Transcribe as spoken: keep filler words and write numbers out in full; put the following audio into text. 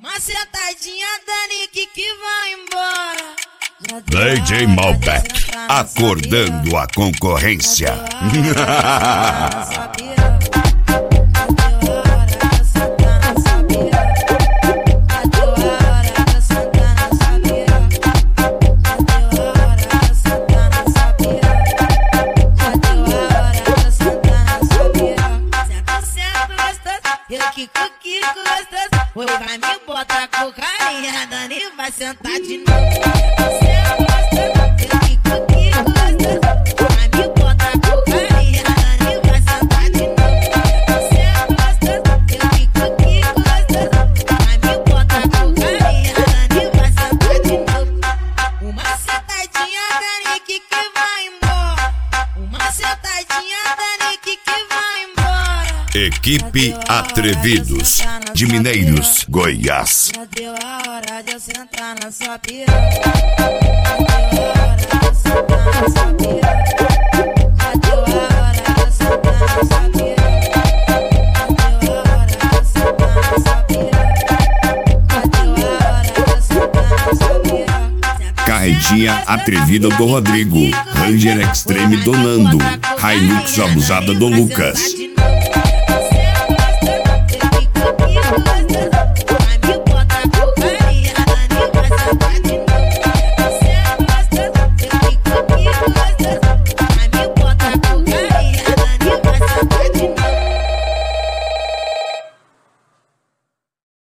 Uma sentadinha da Nick que vai embora. D J Malbec, acordando a concorrência. Kiko, Kiko gostoso, oi, vai me botar com carinha, Dani vai sentar de novo. Você é gostoso, Kiko, Kiko gostoso, vai me botar com carinha, Dani vai sentar de novo. Você é gostoso, Kiko, Kiko gostoso, vai me botar com carinha, Dani vai sentar de novo. Uma sentadinha da Nick que vai embora, uma sentadinha da Nick que vai embora. Equipe Atrevidos, de Mineiros, Goiás. Já deu a hora de eu sentar na sua piroca. Já deu a hora de eu sentar na sua piroca. Já deu a hora de eu sentar na sua piroca. Já deu a hora de eu sentar na sua piroca. Já deu a hora de eu sentar na sua piroca. Carretinha atrevida do Rodrigo, Ranger Extreme do Nando, Hilux abusada do Lucas.